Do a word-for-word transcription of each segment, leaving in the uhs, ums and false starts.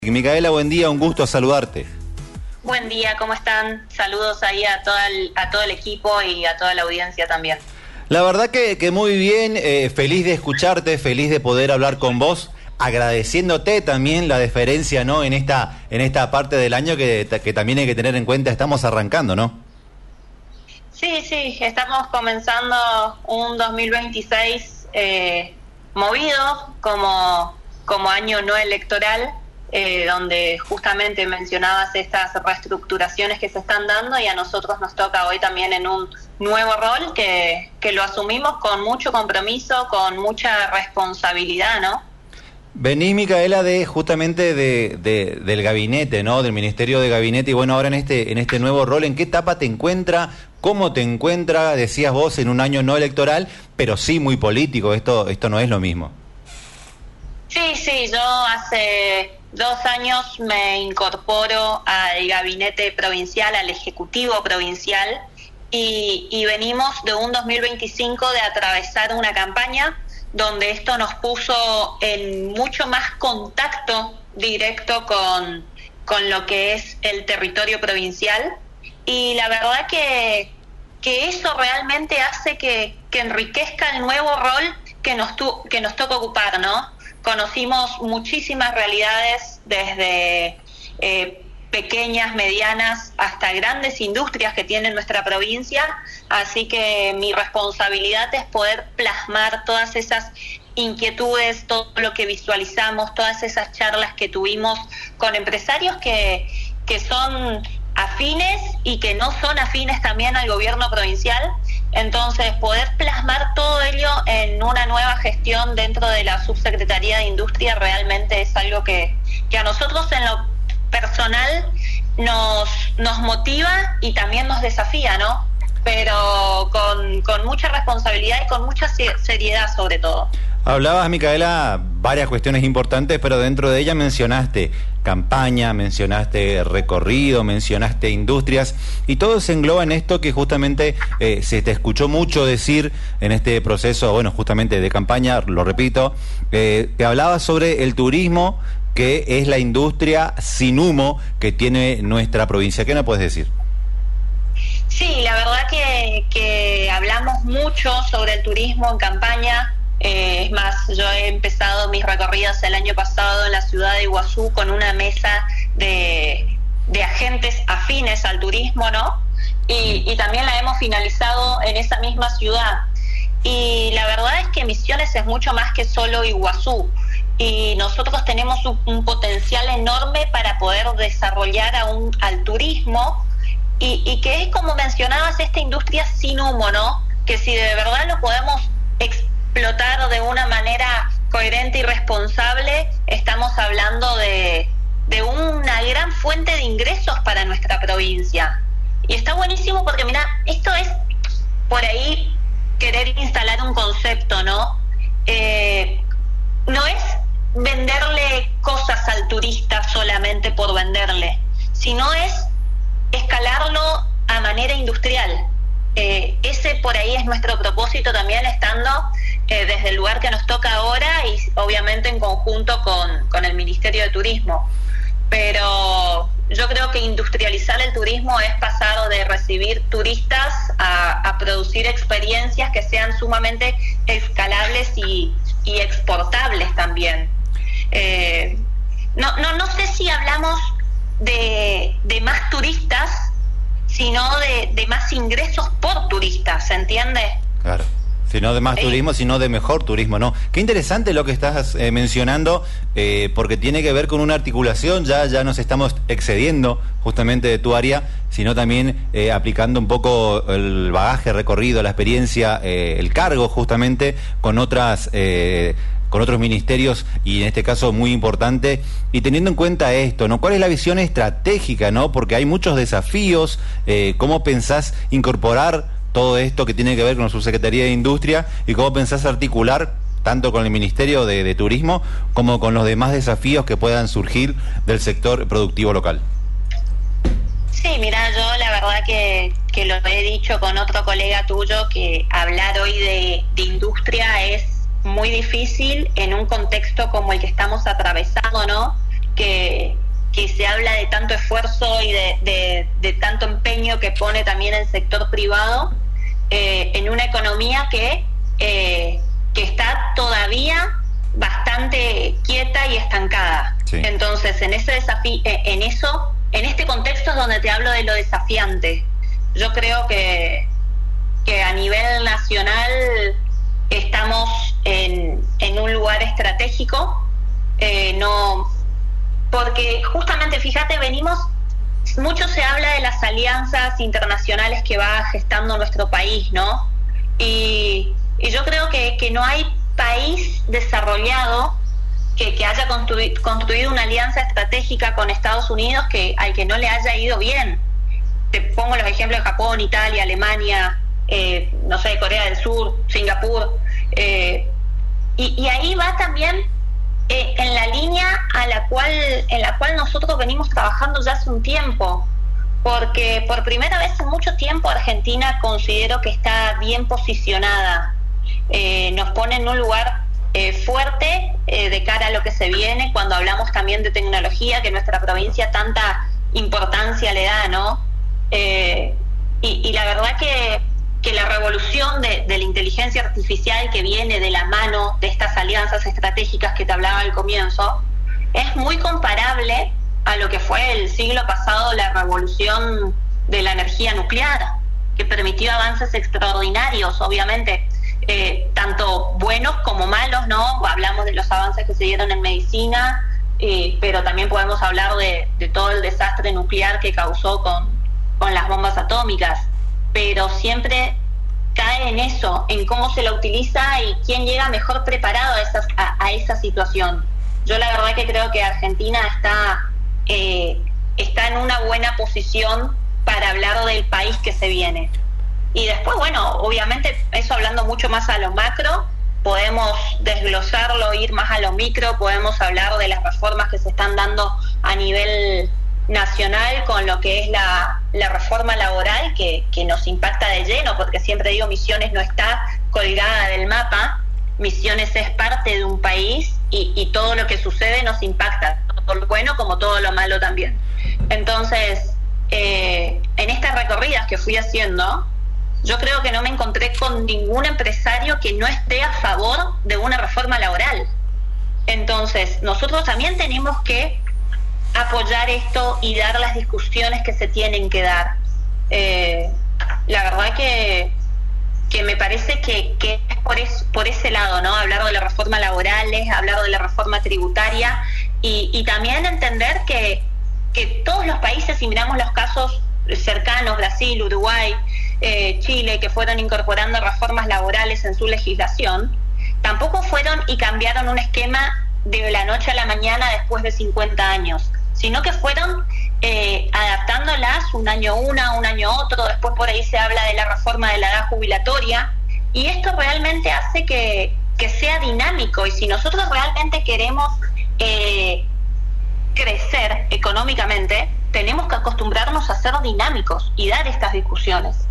Micaela, buen día, un gusto saludarte. Buen día, ¿cómo están? Saludos ahí a, toda el, a todo el equipo y a toda la audiencia también. La verdad que, que muy bien, eh, feliz de escucharte, feliz de poder hablar con vos, agradeciéndote también la deferencia, ¿no? En esta, en esta parte del año que, que también hay que tener en cuenta, estamos arrancando, ¿no? Sí, sí, estamos comenzando un dos mil veintiséis eh, movido como, como año no electoral. Eh, donde justamente mencionabas estas reestructuraciones que se están dando y a nosotros nos toca hoy también en un nuevo rol que, que lo asumimos con mucho compromiso, con mucha responsabilidad, ¿no? Venís, Micaela, de justamente de, de, del gabinete, ¿no? Del Ministerio de Gabinete, y bueno, ahora en este, en este nuevo rol, ¿en qué etapa te encuentra? ¿Cómo te encuentra? Decías vos, en un año no electoral, pero sí muy político, esto, esto no es lo mismo. Sí, sí, yo hace dos años me incorporo al gabinete provincial, al ejecutivo provincial, y, y venimos de un dos mil veinticinco de atravesar una campaña donde esto nos puso en mucho más contacto directo con, con lo que es el territorio provincial, y la verdad que, que eso realmente hace que, que enriquezca el nuevo rol que nos, tu, que nos toca ocupar, ¿no? Conocimos muchísimas realidades desde eh, pequeñas, medianas, hasta grandes industrias que tiene nuestra provincia, así que mi responsabilidad es poder plasmar todas esas inquietudes, todo lo que visualizamos, todas esas charlas que tuvimos con empresarios que, que son afines y que no son afines también al gobierno provincial. Entonces, poder plasmar todo ello en una nueva gestión dentro de la Subsecretaría de Industria realmente es algo que, que a nosotros en lo personal nos, nos motiva y también nos desafía, ¿no? Pero con, con mucha responsabilidad y con mucha seriedad sobre todo. Hablabas, Micaela, varias cuestiones importantes, pero dentro de ella mencionaste campaña, mencionaste recorrido, mencionaste industrias, y todo se engloba en esto que justamente eh, se te escuchó mucho decir en este proceso, bueno, justamente de campaña, lo repito, eh, te hablabas sobre el turismo, que es la industria sin humo que tiene nuestra provincia. ¿Qué nos puedes decir? Sí, la verdad que, que hablamos mucho sobre el turismo en campaña. Eh, es más, yo he empezado mis recorridos el año pasado en la ciudad de Iguazú con una mesa de, de agentes afines al turismo, ¿no? Y, y también la hemos finalizado en esa misma ciudad. Y la verdad es que Misiones es mucho más que solo Iguazú. Y nosotros tenemos un, un potencial enorme para poder desarrollar aún al turismo. Y, y que es, como mencionabas, esta industria sin humo, ¿no? Que si de verdad lo podemos explotar de una manera coherente y responsable, estamos hablando de, de una gran fuente de ingresos para nuestra provincia. Y está buenísimo porque, mira, esto es por ahí querer instalar un concepto, ¿no? Eh, no es venderle cosas al turista solamente por venderle, sino es escalarlo a manera industrial. Eh, ese por ahí es nuestro propósito también, estando eh, desde el lugar que nos toca ahora y obviamente en conjunto con, con el Ministerio de Turismo. Pero yo creo que industrializar el turismo es pasar de recibir turistas a, a producir experiencias que sean sumamente escalables y, y exportables también. Eh, no, no, no sé si hablamos de, de más turistas, sino de, de más ingresos por turistas, ¿se entiende? Claro, sino de más eh. turismo, sino de mejor turismo, ¿no? Qué interesante lo que estás eh, mencionando, eh, porque tiene que ver con una articulación, ya, ya nos estamos excediendo justamente de tu área, sino también eh, aplicando un poco el bagaje recorrido, la experiencia, eh, el cargo justamente con otras... Eh, con otros ministerios, y en este caso muy importante, y teniendo en cuenta esto, ¿no? ¿Cuál es la visión estratégica, no? Porque hay muchos desafíos, eh, ¿cómo pensás incorporar todo esto que tiene que ver con la Subsecretaría de Industria, y cómo pensás articular tanto con el Ministerio de, de Turismo como con los demás desafíos que puedan surgir del sector productivo local? Sí, mira, yo la verdad que, que lo he dicho con otro colega tuyo, que hablar hoy de, de industria es muy difícil en un contexto como el que estamos atravesando, ¿no? que, que se habla de tanto esfuerzo y de, de, de tanto empeño que pone también el sector privado eh, en una economía que, eh, que está todavía bastante quieta y estancada. Sí. Entonces, en ese desafío, en eso, en este contexto es donde te hablo de lo desafiante. Yo creo que, que a nivel nacional estamos en, en un lugar estratégico, eh, no, porque justamente, fíjate, venimos, mucho se habla de las alianzas internacionales que va gestando nuestro país, ¿no? Y, y yo creo que, que no hay país desarrollado que, que haya construi, construido una alianza estratégica con Estados Unidos que al que no le haya ido bien. Te pongo los ejemplos de Japón, Italia, Alemania, eh, no sé, Corea del Sur, Singapur, eh, y, y ahí va también eh, en la línea a la cual, en la cual nosotros venimos trabajando ya hace un tiempo, porque por primera vez en mucho tiempo Argentina considero que está bien posicionada. Eh, nos pone en un lugar eh, fuerte eh, de cara a lo que se viene, cuando hablamos también de tecnología, que nuestra provincia tanta importancia le da, ¿no? Eh, y, y la verdad que, que la revolución de, de la inteligencia artificial que viene de la mano de estas alianzas estratégicas que te hablaba al comienzo, es muy comparable a lo que fue el siglo pasado la revolución de la energía nuclear, que permitió avances extraordinarios, obviamente. Eh, tanto buenos como malos, ¿no? Hablamos de los avances que se dieron en medicina, eh, pero también podemos hablar de, de todo el desastre nuclear que causó con, con las bombas atómicas, pero siempre cae en eso, en cómo se la utiliza y quién llega mejor preparado a, esas, a, a esa situación. Yo la verdad que creo que Argentina está, eh, está en una buena posición para hablar del país que se viene. Y después, bueno, obviamente, eso hablando mucho más a lo macro, podemos desglosarlo, ir más a lo micro, podemos hablar de las reformas que se están dando a nivel nacional con lo que es la, la reforma laboral, que, que nos impacta de lleno, porque siempre digo, Misiones no está colgada del mapa, Misiones es parte de un país y, y todo lo que sucede nos impacta, todo lo bueno como todo lo malo también. Entonces, eh, en estas recorridas que fui haciendo, yo creo que no me encontré con ningún empresario que no esté a favor de una reforma laboral. Entonces, nosotros también tenemos que apoyar esto y dar las discusiones que se tienen que dar. Eh, la verdad que, que me parece que, que es por, es, por ese lado, ¿no? Hablar de la reforma laboral, es hablar de la reforma tributaria y, y también entender que, que todos los países, si miramos los casos cercanos, Brasil, Uruguay, eh, Chile, que fueron incorporando reformas laborales en su legislación, tampoco fueron y cambiaron un esquema de la noche a la mañana después de cincuenta años, sino que fueron eh, adaptándolas un año una, un año otro. Después por ahí se habla de la reforma de la edad jubilatoria, y esto realmente hace que, que sea dinámico, y si nosotros realmente queremos eh, crecer económicamente, tenemos que acostumbrarnos a ser dinámicos y dar estas discusiones.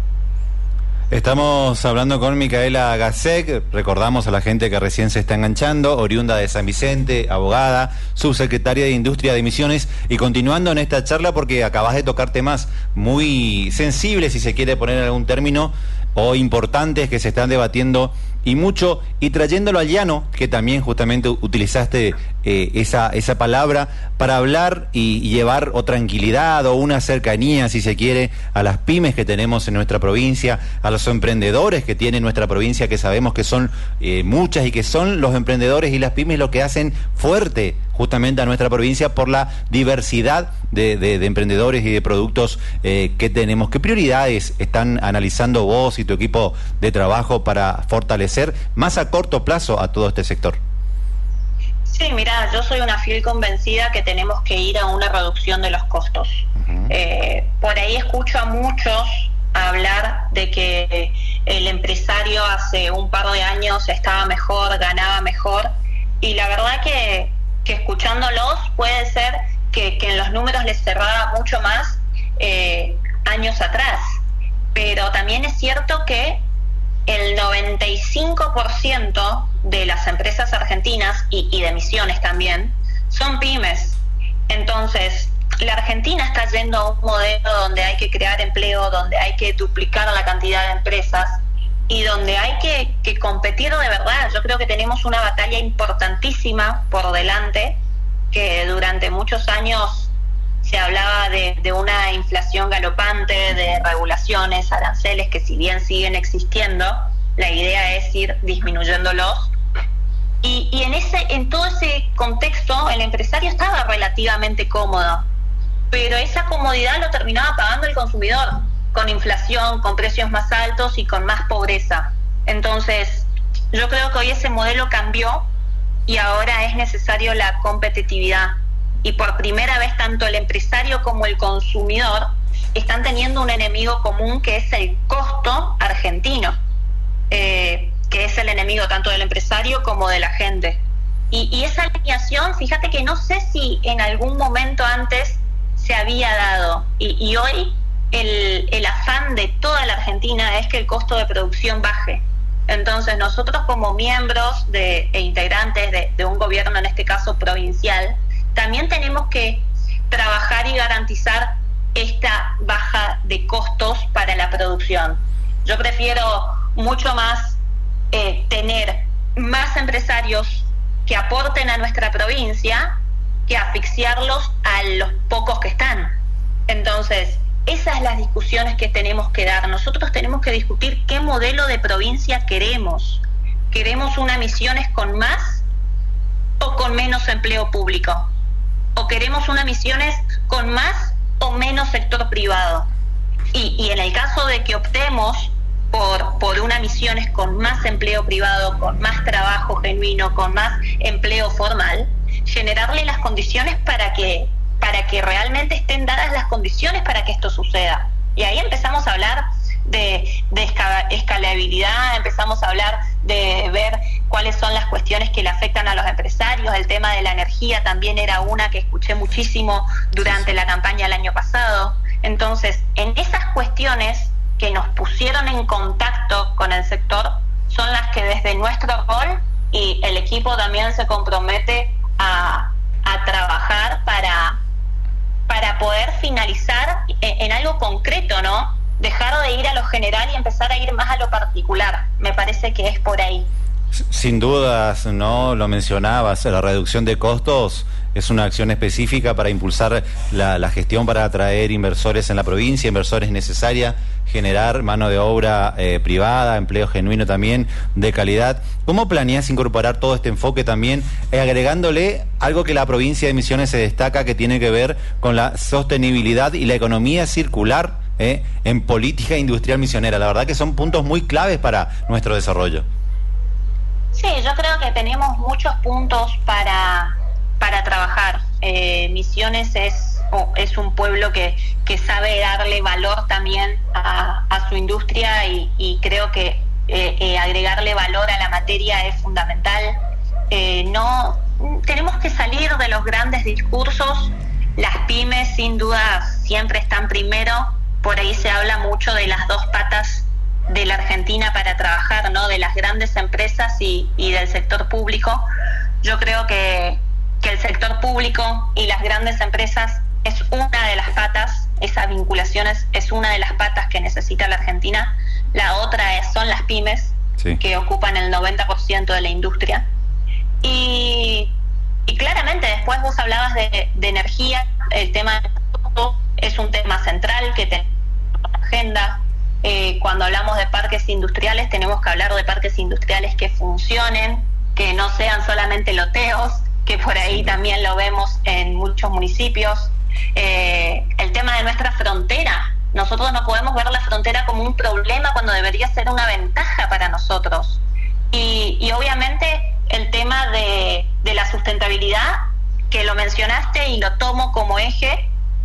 Estamos hablando con Micaela Gasek, recordamos a la gente que recién se está enganchando, oriunda de San Vicente, abogada, subsecretaria de Industria de Misiones, y continuando en esta charla porque acabas de tocar temas muy sensibles, si se quiere poner algún término, o importantes que se están debatiendo y mucho, y trayéndolo al llano, que también justamente utilizaste eh, esa, esa palabra para hablar y, y llevar o tranquilidad o una cercanía, si se quiere, a las pymes que tenemos en nuestra provincia, a los emprendedores que tiene nuestra provincia, que sabemos que son eh, muchas, y que son los emprendedores y las pymes lo que hacen fuerte justamente a nuestra provincia por la diversidad de, de, de emprendedores y de productos eh, que tenemos. ¿Qué prioridades están analizando vos y tu equipo de trabajo para fortalecer más a corto plazo a todo este sector? Sí, mira, yo soy una fiel convencida que tenemos que ir a una reducción de los costos. Uh-huh. Eh, por ahí escucho a muchos hablar de que el empresario hace un par de años estaba mejor, ganaba mejor, y la verdad que, que escuchándolos puede ser que, que en los números les cerraba mucho más eh, años atrás, pero también es cierto que el noventa y cinco por ciento de las empresas argentinas y, y de Misiones también son pymes, Entonces, la Argentina está yendo a un modelo donde hay que crear empleo, donde hay que duplicar la cantidad de empresas y donde hay que, que competir de verdad. Yo creo que tenemos una batalla importantísima por delante, que durante muchos años se hablaba de, de una inflación galopante, de regulaciones, aranceles que si bien siguen existiendo, la idea es ir disminuyéndolos. Y, y en ese, en todo ese contexto el empresario estaba relativamente cómodo, pero esa comodidad lo terminaba pagando el consumidor, con inflación, con precios más altos y con más pobreza. Entonces, yo creo que hoy ese modelo cambió y ahora es necesario la competitividad. Y por primera vez tanto el empresario como el consumidor están teniendo un enemigo común, que es el costo argentino, eh, que es el enemigo tanto del empresario como de la gente. Y, y esa alineación, fíjate que no sé si en algún momento antes se había dado, y, y hoy el, el afán de toda la Argentina es que el costo de producción baje. Entonces nosotros como miembros de, e integrantes de, de un gobierno, en este caso provincial, también tenemos que trabajar y garantizar esta baja de costos para la producción. Yo prefiero mucho más eh, tener más empresarios que aporten a nuestra provincia que asfixiarlos a los pocos que están. Entonces, esas son las discusiones que tenemos que dar. Nosotros tenemos que discutir qué modelo de provincia queremos. ¿Queremos una Misiones con más o con menos empleo público? ¿O queremos una Misiones con más o menos sector privado? Y, y en el caso de que optemos por, por una Misiones con más empleo privado, con más trabajo genuino, con más empleo formal, generarle las condiciones para que, para que realmente estén dadas las condiciones para que esto suceda. Y ahí empezamos a hablar de, de escalabilidad, empezamos a hablar de ver cuáles son las cuestiones que le afectan a los empresarios. El tema de la energía también era una que escuché muchísimo durante la campaña del año pasado. Entonces, en esas cuestiones que nos pusieron en contacto con el sector son las que desde nuestro rol, y el equipo también se compromete a, a trabajar para, para poder finalizar en, en algo concreto, ¿no? Dejar de ir a lo general y empezar a ir más a lo particular. Me parece que es por ahí. Sin dudas, ¿no? Lo mencionabas, la reducción de costos es una acción específica para impulsar la, la gestión, para atraer inversores en la provincia. Inversores necesaria, generar mano de obra eh, privada, empleo genuino también, de calidad. ¿Cómo planeas incorporar todo este enfoque también, eh, agregándole algo que la provincia de Misiones se destaca, que tiene que ver con la sostenibilidad y la economía circular eh, en política industrial misionera? La verdad que son puntos muy claves para nuestro desarrollo. Sí, yo creo que tenemos muchos puntos para, para trabajar. Eh, Misiones es, oh, es un pueblo que, que sabe darle valor también a, a su industria, y, y creo que eh, eh, agregarle valor a la materia es fundamental. Eh, no tenemos que salir de los grandes discursos. Las pymes sin duda siempre están primero. Por ahí se habla mucho de las dos patas de la Argentina para trabajar, ¿no? De las grandes empresas y, y del sector público. Yo creo que, que el sector público y las grandes empresas es una de las patas, esa vinculación es, es una de las patas que necesita la Argentina. La otra es, son las pymes, sí, que ocupan el noventa por ciento de la industria. Y, y claramente después vos hablabas de, de energía. El tema es un tema central que tenemos en la agenda. Eh, cuando hablamos de parques industriales, tenemos que hablar de parques industriales que funcionen, que no sean solamente loteos, que por ahí también lo vemos en muchos municipios. Eh, el tema de nuestra frontera, nosotros no podemos ver la frontera como un problema cuando debería ser una ventaja para nosotros. Y, y obviamente el tema de, de la sustentabilidad, que lo mencionaste y lo tomo como eje,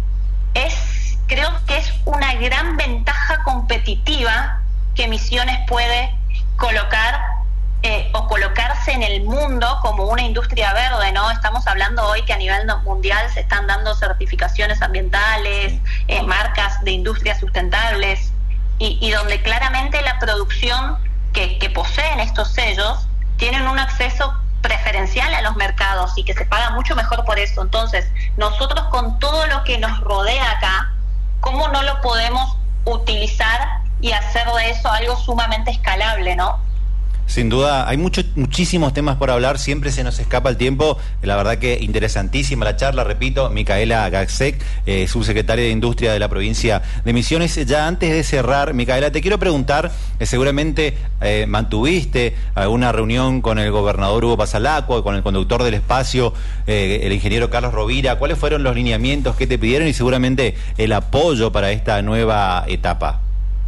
es, creo que es una gran ventaja competitiva que Misiones puede colocar eh, o colocarse en el mundo como una industria verde, ¿no? Estamos hablando hoy que a nivel mundial se están dando certificaciones ambientales, eh, marcas de industrias sustentables, y, y donde claramente la producción que, que poseen estos sellos tienen un acceso preferencial a los mercados y que se paga mucho mejor por eso. Entonces, nosotros con todo lo que nos rodea acá, ¿cómo no lo podemos utilizar y hacer de eso algo sumamente escalable, ¿no? Sin duda, hay mucho, muchísimos temas por hablar, siempre se nos escapa el tiempo. La verdad que interesantísima la charla, repito, Micaela Gaczek, eh, subsecretaria de Industria de la provincia de Misiones. Ya antes de cerrar, Micaela, te quiero preguntar, eh, seguramente eh, mantuviste alguna reunión con el gobernador Hugo Pasalacqua, con el conductor del espacio, eh, el ingeniero Carlos Rovira. ¿Cuáles fueron los lineamientos que te pidieron y seguramente el apoyo para esta nueva etapa?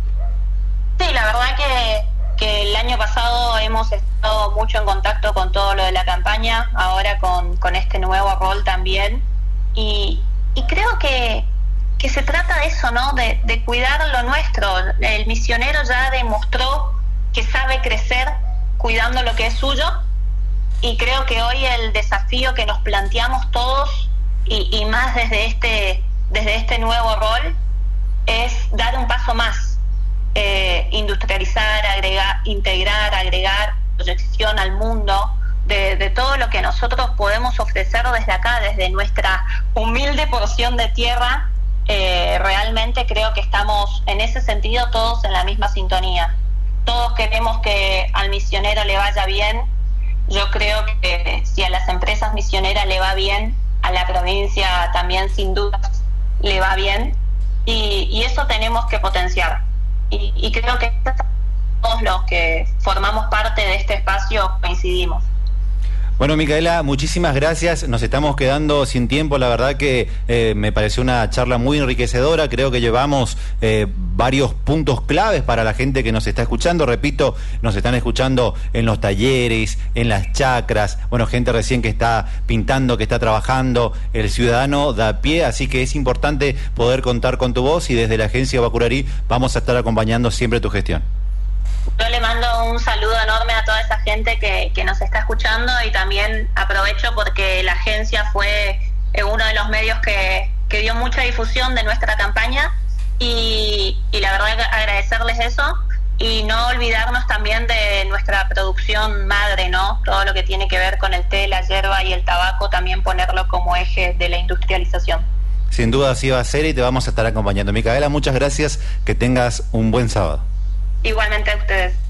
Sí, la verdad que que el año pasado hemos estado mucho en contacto con todo lo de la campaña, ahora con, con este nuevo rol también, y, y creo que, que se trata de eso, ¿no? De, de cuidar lo nuestro. El misionero ya demostró que sabe crecer cuidando lo que es suyo, y creo que hoy el desafío que nos planteamos todos, y, y más desde este, desde este nuevo rol, es dar un paso más. Eh, industrializar, agregar, integrar, agregar proyección al mundo de, de todo lo que nosotros podemos ofrecer desde acá, desde nuestra humilde porción de tierra. Eh, realmente creo que estamos en ese sentido todos en la misma sintonía. Todos queremos que al misionero le vaya bien. Yo creo que si a las empresas misioneras le va bien, a la provincia también sin dudas le va bien, y, y eso tenemos que potenciar. Y, y creo que todos los que formamos parte de este espacio coincidimos. Bueno, Micaela, muchísimas gracias. Nos estamos quedando sin tiempo. La verdad que eh, me pareció una charla muy enriquecedora. Creo que llevamos eh, varios puntos claves para la gente que nos está escuchando. Repito, nos están escuchando en los talleres, en las chacras. Bueno, gente recién que está pintando, que está trabajando, el ciudadano de a pie. Así que es importante poder contar con tu voz y desde la agencia Bacurarí vamos a estar acompañando siempre tu gestión. Yo le mando un saludo enorme a toda esa gente que, que nos está escuchando, y también aprovecho porque la agencia fue uno de los medios que, que dio mucha difusión de nuestra campaña, y, y la verdad agradecerles eso, y no olvidarnos también de nuestra producción madre, ¿no? Todo lo que tiene que ver con el té, la hierba y el tabaco, también ponerlo como eje de la industrialización. Sin duda así va a ser y te vamos a estar acompañando. Micaela, muchas gracias, que tengas un buen sábado. Igualmente a ustedes.